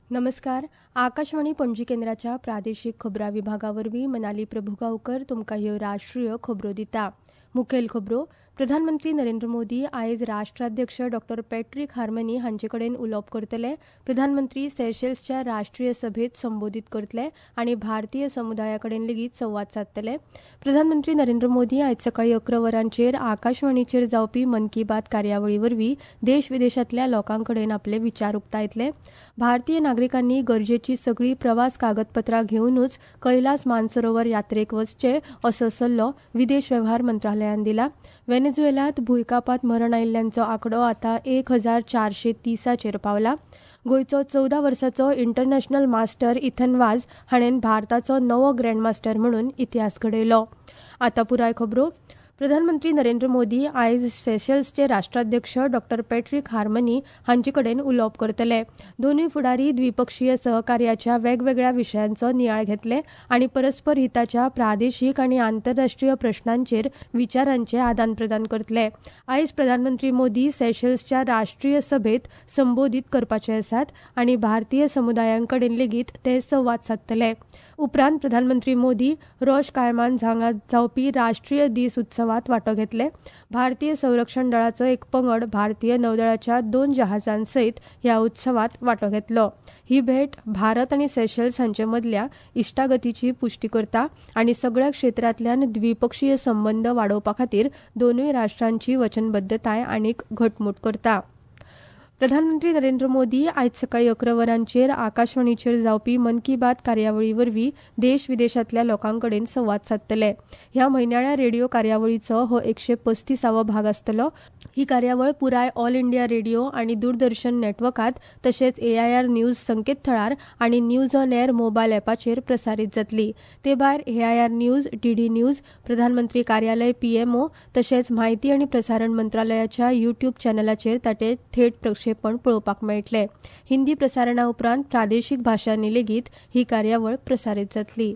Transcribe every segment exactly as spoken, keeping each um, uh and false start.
नमस्कार. आकाशवाणी पणजी केंद्राच्या प्रादेशीक खबरां विभागावरवीं मनाली प्रभुगांवकर तुमकां ह्यो राष्ट्रीय खबरो दिता. मुखेल खबरो. प्रधानमंत्री नरेंद्र मोदी आयज राष्ट्राध्यक्ष डॉक्टर पॅट्रिक हार्मनी हांचे कडेन उलोवप करतले. प्रधानमंत्री सेशेल्सच्या राष्ट्रीय सभेत संबोधीत करतले आनी भारतीय समुदाया कडेन लेगीत संवाद सादतले. प्रधानमंत्री नरेंद्र मोदी आयज सकाळी अकरा वरांचेर आकाशवाणीचेर जावपी मन की बात कार्यावळी वरवीं देश विदेशांतल्या लोकां कडेन आपले विचार उक्तायतले. भारतीय नागरिकांनी गरजेची सगळी प्रवास कागदपत्रां घेवनूच कैलास मानसरोवर यात्रेक वचचे असो सल्लो विदेश वेव्हार मंत्रालयान दिला. व्हेनेझुएलांत भुंयकापांत मरण आयिल्ल्यांचो आंकडो आतां एक हजार चारशे तीसाचेर पावला. गोंयचो चवदा वर्साचो इंटरनॅशनल मास्टर इथन वाज हाणेन भारताचो नवो ग्रँडमास्टर म्हणून इतिहास घडयलो. आतां पुराय खबरो. प्रधानमंत्री नरेंद्र मोदी आयज सेशेल्सचे राष्ट्राध्यक्ष डॉक्टर पॅट्रिक हार्मनी हांचे कडेन उलोवप करतले. दोनूय फुडारी द्विपक्षीय सहकार्याच्या वेगवेगळ्या विशयांचो नियाळ घेतले आनी परस्पर हिताच्या प्रादेशीक आनी आंतरराष्ट्रीय प्रश्नांचेर विचारांचे आदान प्रदान करतले. आयज प्रधानमंत्री मोदी सेशेल्सच्या राष्ट्रीय सभेत संबोधीत करपाचे आसात आनी भारतीय समुदायांकडेन लेगीत ते संवाद सादतले. उपरांत प्रधानमंत्री मोदी रोश कायमान हांगा जावपी राष्ट्रीय दीस उत्सवात वांटो घेतले. भारतीय संरक्षण दळाचो एक पंगड भारतीय नौदळाच्या दोन जहाजां सयत ह्या उत्सवात वांटो घेतलो. ही भेट भारत आनी सेशेल्स हांचे मदल्या इश्टागतीची पुष्टी करता आनी सगळ्या क्षेत्रांतल्यान द्विपक्षीय संबंद वाडोवपा खातीर दोनूय राष्ट्रांची वचनबद्धताय आनीक घटमूट करता. प्रधानमंत्री नरेंद्र मोदी आयज सकाळी अकरा वरांचेर आकाशवाणीचेर जावपी मन की बात कार्यावळी वरवीं देश विदेशांतल्या लोकां कडेन संवाद सादतले. ह्या म्हयन्याळ्या रेडिओ कार्यावळीचो हो एकशे पस्तीसावो भाग आसतलो. ही कार्यावळ पुराय ऑल इंडिया रेडिओ आनी दूरदर्शन नेटवर्कात तशेंच एआयआर न्यूज संकेतथळार आनी न्यूज ऑन एअर मोबायल एपाचेर प्रसारीत जातली. ते भायर एआयआर न्यूज, डीडी न्यूज, प्रधानमंत्री कार्यालय पीएमओ तशेंच म्हायती आनी प्रसारण मंत्रालयाच्या युट्यूब चॅनलाचेर ताचे थेट प्रक्षेपण पळोवपाक मेळटले. हिंदी प्रसारणा उपरांत प्रादेशीक भाशांनी लेगीत ही कार्यावळ प्रसारीत जातली.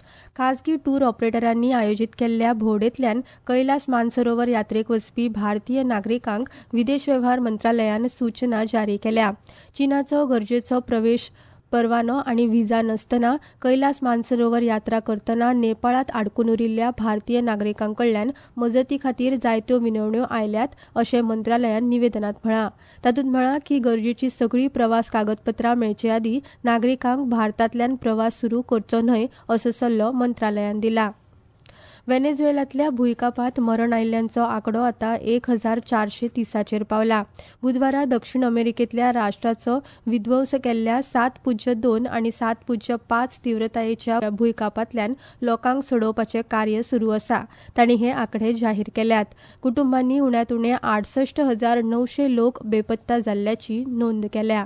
खाजगी टूर ऑपरेटरांनी आयोजीत केल्ल्या भोंवडेंतल्यान कैलास मानसरोवर यात्रेक वचपी भारतीय नागरिकांक विदेश वेव्हार मंत्रालयान सूचना जारी केल्या. चीनाचो गरजेचो प्रवेश परवानो आनी व्हिजा नासतना कैलास मानसरोवर यात्रा करतना नेपाळांत आडकून उरिल्ल्या भारतीय नागरिकां कडल्यान मजती खातीर जायत्यो विनवण्यो आयल्यात अशें मंत्रालयान निवेदनांत म्हळां. तातूंत म्हळां की गरजेची सगळी प्रवास कागदपत्रां मेळचे आदीं नागरिकांक भारतांतल्यान प्रवास सुरू करचो न्हय असो सल्लो मंत्रालयान दिला. व्हेनेझुएलांतल्या भुंयकापांत मरण आयिल्ल्यांचो आंकडो आतां एक हजार चारशे तीसाचेर पावला. बुधवारा दक्षिण अमेरिकेंतल्या राष्ट्राचो विध्वंस केल्ल्या सात पुज्य दोन आनी सात पुज्य पांच तीव्रतायेच्या भुंयकापांतल्यान लोकांक सोडोवपाचें कार्य सुरू आसा. तांणी हे आंकडे जाहीर केल्यात. कुटुंबांनी उण्यांत उणे आडसष्ट हजार णवशे लोक बेपत्ता जाल्ल्याची नोंद केल्या.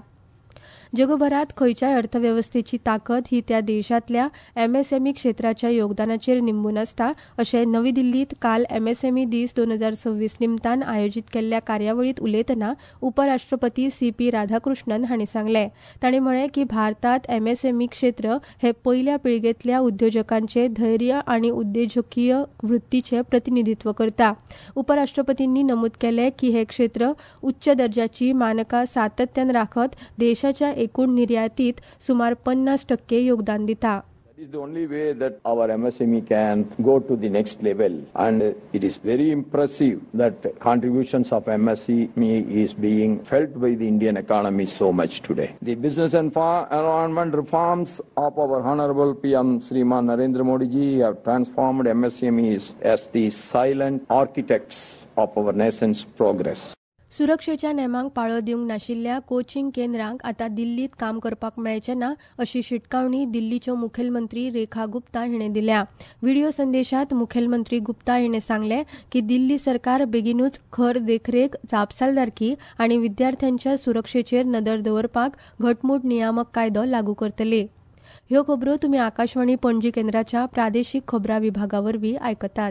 जगभरात खंयच्याय अर्थवेवस्थेची ताकद ही त्या देशांतल्या एमएसएमई क्षेत्राच्या योगदानाचेर निंबून आसता अशें नवी दिल्लींत काल एमएसएमई दीस दोन हजार सव्वीस निमतान आयोजीत केल्ल्या कार्यावळींत उलयतना उपराष्ट्रपती सी पी राधाकृष्णन हांणी सांगलें. तांणी म्हळें की भारतांत एमएसएमई क्षेत्र हे पयल्या पिळगेंतल्या उद्योजकांचे धैर्य आनी उद्देजकीय वृत्तीचें प्रतिनिधित्व करता. उपराष्ट्रपतींनी नमूद केलें की हे क्षेत्र उच्च दर्जाची मानकां सातत्यान राखत देशाच्या एकूण निर्यातीत सुमार पन्नास टक्के योगदान दिता. That is the only way that our M S M E can go to the next level, and it is very impressive that contributions of M S M E is being felt by the Indian economy so much today. The business and environment reforms of our honorable P M Shriman Narendra Modi ji have transformed M S M Es as the silent architects of our nation's progress. सुरक्षेच्या नेमांक पाळो दिवंक नाशिल्ल्या coaching केंद्रांक आतां दिल्लीत काम करपाक मेळचें ना अशी शिटकावणी दिल्लीच्यो मुखेलमंत्री रेखा गुप्ता हिणें दिल्या. व्हिडिओ संदेशांत मुखेलमंत्री गुप्ता हिणें सांगलें की दिल्ली सरकार बेगीनूच खर देखरेख, जापसालदारकी आनी विद्यार्थ्यांच्या सुरक्षेचेर नदर दवरपाक घटमूट नियामक कायदो लागू करतले. ह्यो खबरो तुमी आकाशवाणी पणजी केंद्राच्या प्रादेशीक खबरां विभागा वरवीं आयकतात.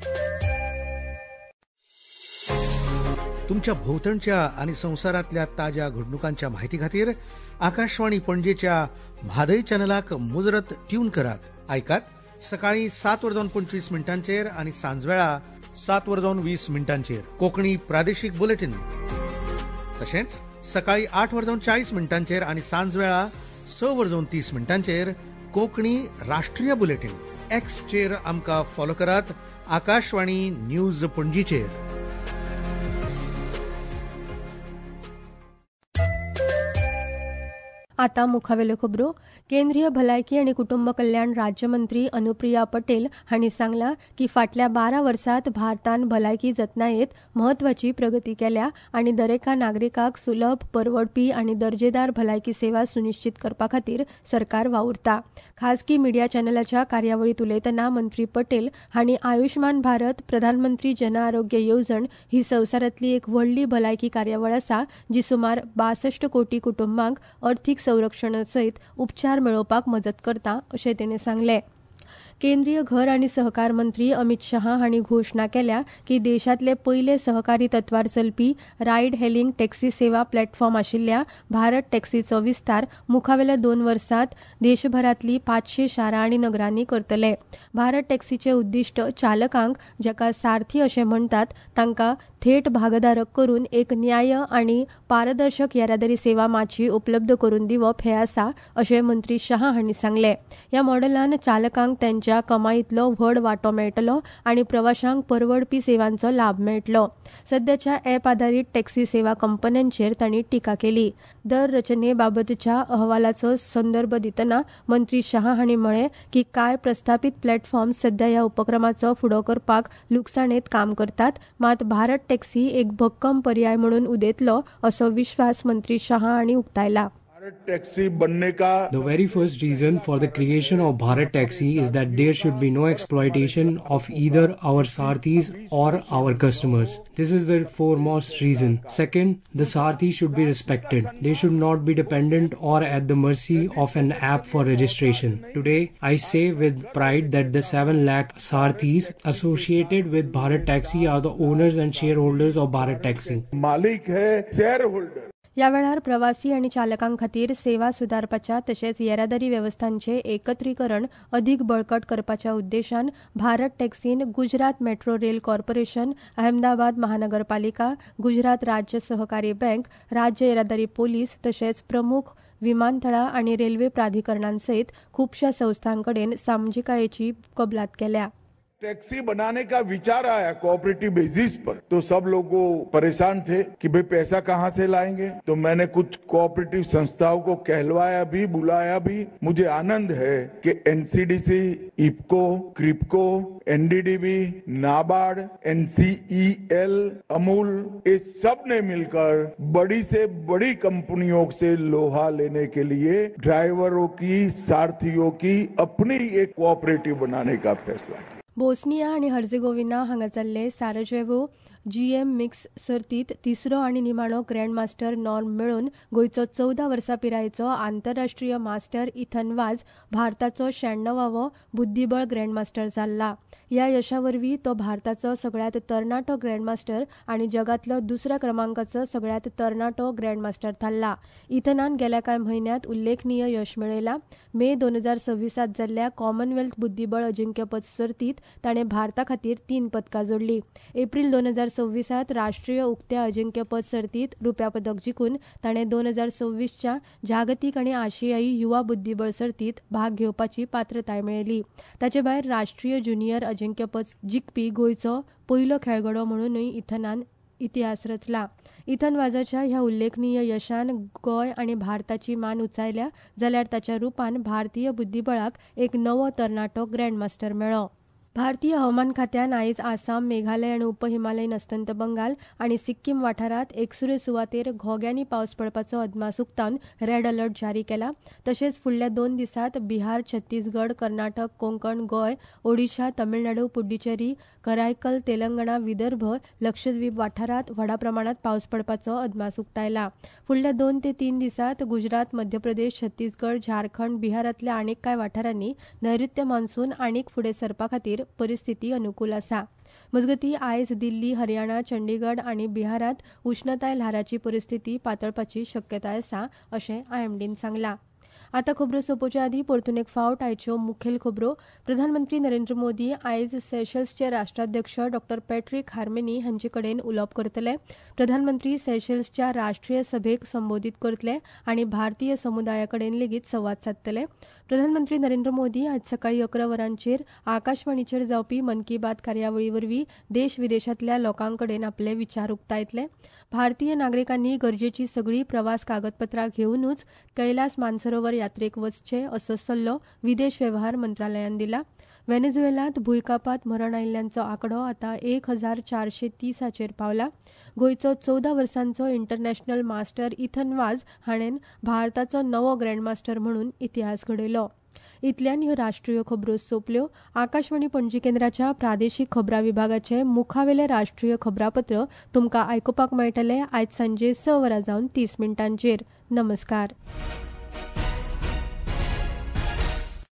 तुमच्या भोवतणच्या आणि संवसारातल्या ताज्या घडणुकांच्या माहिती खातीर आकाशवाणी पणजेच्या म्हादय चॅनलाक मुजरत ट्यून करात. आयकात सकाळी सात वरजावन पंचवीस मिनटांचेर आणि सांजवेळा सात वरजावन वीस मिनटांचेर कोंकणी प्रादेशीक बुलेटिन. तशेंच सकाळी आठ वरजावन चाळीस मिनटांचेर आणि सांजवेळा स वरजोन तीस मिनटांचेर कोंकणी राष्ट्रीय बुलेटिन एक्स चेर आमकां फॉलो करात. आकाशवाणी न्यूज पणजीचेर. आता मुखावेल्यो खबरो. केंद्रीय भलायकी आनी कुटुंब कल्याण राज्यमंत्री अनुप्रिया पटेल हांणी सांगलां की फाटल्या बारा वर्सांत भारतान भलायकी जतनायेत म्हत्वाची प्रगती केल्या आनी दरेका नागरिकाक सुलभ, परवडपी आनी दर्जेदार भलायकी सेवा सुनिश्चित करपा खातीर सरकार वावुरता. खासगी मिडिया चॅनलाच्या कार्यावळीत उलयतना मंत्री पटेल हांणी आयुष्मान भारत, प्रधानमंत्री जन आरोग्य येवजण ही संवसारांतली एक व्हडली भलायकी कार्यावळ आसा जी सुमार बासष्ट कोटी कुटुंबांक अर्थीक संरक्षणा सयत उपचार मेळोवपाक मजत करता अशें ताणें सांगलें. केंद्रीय घर आनी सहकार मंत्री अमित शहा हांणी घोशणा केल्या की देशांतले पयले सहकारी तत्वार चलपी रायड हेलिंग टॅक्सी सेवा प्लॅटफॉर्म आशिल्ल्या भारत टॅक्सीचो विस्तार मुखावेल्या दोन वर्सांत देशभरांतली पांचशे शारां आनी नगरांनी करतले. भारत टॅक्सीचें उद्दिश्ट चालकांक, जाका सारथी अशें म्हणटात, तांकां थेट भागधारक करून एक न्याय आनी पारदर्शक येरादारी सेवा माची उपलब्ध करून दिवप हें आसा अशें मंत्री शहा हांणी सांगलें. ह्या मॉडेलान चालकांक त्यांच्या कमाईतलो व्हड वांटो मेळटलो आनी प्रवाशांक परवडपी सेवांचो लाभ मेळटलो. सध्याच्या ॲप आधारीत टॅक्सी सेवा कंपन्यांचेर तांणी टिका केली. दर रचने बाबतच्या अहवालाचो संदर्भ दितना मंत्री शहा हांणी म्हळें की कांय प्रस्थापीत प्लॅटफॉर्म सध्या ह्या उपक्रमाचो फुडो करपाक लुकसाणेत काम करतात, मात भारत टॅक्सी एक भक्कम पर्याय म्हणून उदेतलो असो विश्वास मंत्री शहा हांणी उक्तायला. टैक्सी बनने का The very first reason for the creation of Bharat Taxi is that there should be no exploitation of either our Sarthis or our customers. This is the foremost reason. Second, the Sarthi should be respected. They should not be dependent or at the mercy of an app for registration. Today, I say with pride that the seven lakh Sarthis associated with Bharat Taxi are the owners and shareholders of Bharat Taxi. मालिक है shareholder. ह्या वेळार प्रवासी आनी चालकां खातीर सेवा सुदारपाच्या तशेंच येरादारी वेवस्थांचे एकत्रीकरण अदीक बळकट करपाच्या उद्देशान भारत टॅक्सीन Gujarat metro rail corporation, Ahmedabad महानगरपालिका, गुजरात राज्य सहकारी बँक, राज्य येरादारी पोलीस तशेंच प्रमुख विमानतळां आनी रेल्वे प्राधिकरणांसयत खुबशा संस्थांकडेन सामाजिकायेची कबलात केल्या. टैक्सी बनाने का विचार आया कोऑपरेटिव बेसिस पर, तो सब लोग परेशान थे कि भाई पैसा कहां से लाएंगे. तो मैंने कुछ कोऑपरेटिव संस्थाओं को कहलवाया भी, बुलाया भी. मुझे आनंद है कि NCDC, IFFCO, KRIBHCO, NDDB, NABARD, NCEL, Amul, ये सब ने मिलकर बड़ी से बड़ी कंपनियों से लोहा लेने के लिए ड्राइवरों की, सारथियों की अपनी एक कोऑपरेटिव बनाने का फैसला किया. बोस्निया आनी हर्जेगोविना हांगा जाल्ले साराजेवो जीएम मिक्स सर्तीत तिसरो आनी निमाणो ग्रँडमास्टर नॉर्म मेळोवन गोंयचो चवदा वर्सां पिरायेचो आंतरराष्ट्रीय मास्टर इथन वाज भारताचो श्याण्णवावो बुद्धीबळ ग्रँडमास्टर जाल्ला. ह्या यशा वरवीं तो भारताचो सगळ्यांत तरणाटो ग्रँडमास्टर आनी जगांतलो दुसऱ्या क्रमांकाचो सगळ्यांत तरणाटो ग्रँडमास्टर थारला. इथनान गेल्या कांय म्हयन्यांत उल्लेखनीय यश मेळयलां. मे दोन हजार सव्वीसात जाल्ल्या कॉमनवेल्थ बुद्धीबळ अजिंक्यपद सर्तीत ताणें भारता खातीर तीन पदकां जोडली. एप्रील दोन हजार सव्वीसात राष्ट्रीय उक्त्या अजिंक्यपद सर्तीत रुप्या पदक जिखून ताणें दोन हजार सव्वीसच्या जागतीक आनी आशियाई युवा बुद्धीबळ सर्तीत भाग घेवपाची पात्रताय मेळयली. ताचे भायर राष्ट्रीय ज्युनियर अजिंक्यपद जिखपी गोंयचो पयलो खेळगडो म्हणूनय इथनान इतिहास रचला. इथन वाजाच्या ह्या उल्लेखनीय यशान गोंय आनी भारताची मान उंचायल्या जाल्यार ताच्या रुपान भारतीय बुद्धीबळाक एक नवो तरणाटो ग्रँडमास्टर मेळ्ळो. भारतीय हवामान खात्यान आयज आसाम, मेघालय आनी उपहिमालयीन अस्तंत बंगाल आनी सिक्कीम वाठारांत एकसुरे सुवातेर घोग्यांनी पावस पडपाचो अदमास उक्तावन रेड अलर्ट जारी केला. तशेंच फुडल्या दोन दिसांत बिहार, छत्तीसगड, कर्नाटक, कोंकण, गोंय, ओडिशा, तमिळनाडू, पुड्डुचेरी, करायकल, तेलंगणा, विदर्भ, लक्षद्वीप वाठारांत व्हडा प्रमाणांत पावस पडपाचो अदमास उक्तायला. फुडल्या दोन ते तीन दिसांत गुजरात, मध्य प्रदेश, छत्तीसगड, झारखंड, बिहारांतल्या आनीक कांय वाठारांनी नैऋत्य मान्सून आनीक फुडें सरपा खातीर परिस्थिती अनुकूल आसा. मजगतीं आयज दिल्ली, हरियाणा, चंडीगड आनी बिहारांत उश्णताय ल्हाराची परिस्थिती पातळपाची शक्यताय आसा अशें आयएमडीन सांगलां. आतां खबरो सोंपोवचे आदीं परतून एक फावट आयच्यो मुखेल खबरो. प्रधानमंत्री नरेंद्र मोदी आयज सेशल्सचे राष्ट्राध्यक्ष डॉ पॅट्रिक हार्मेनी हांचे कडेन उलोवप करतले. प्रधानमंत्री सेशल्सच्या राष्ट्रीय सभेक संबोधीत करतले आनी भारतीय समुदाया कडेन लेगीत संवाद सादतले. प्रधानमंत्री नरेंद्र मोदी आज सकाळी अकरा वरांचेर आकाशवाणीचेर जावपी मन की बात कार्यावळी वरवीं देश विदेशांतल्या लोकां कडेन आपले विचार उक्तायतले. भारतीय नागरिकांनी गरजेची सगळी प्रवास कागदपत्रां घेवनूच कैलास मानसरोवर यात्रेक वचचे असो सल्लो विदेश वेव्हार मंत्रालयान दिला. व्हेनेझुएलांत भुंयकापांत मरण आयिल्ल्यांचो आंकडो आतां एक हजार चारशे तीसाचेर पावला. गोंयचो चवदा वर्सांचो इंटरनॅशनल मास्टर इथन वाज हाणेन भारताचो नवो ग्रँडमास्टर म्हणून इतिहास घडयलो. इतल्यान ह्यो राष्ट्रीय खबरो सोंपल्यो. आकाशवाणी पणजी केंद्राच्या प्रादेशीक खबरां विभागाचे मुखावेले राष्ट्रीय खबरापत्र तुमकां आयकुपाक मेळटले आयज सांजे स वरां जावन तीस मिनटांचेर. नमस्कार.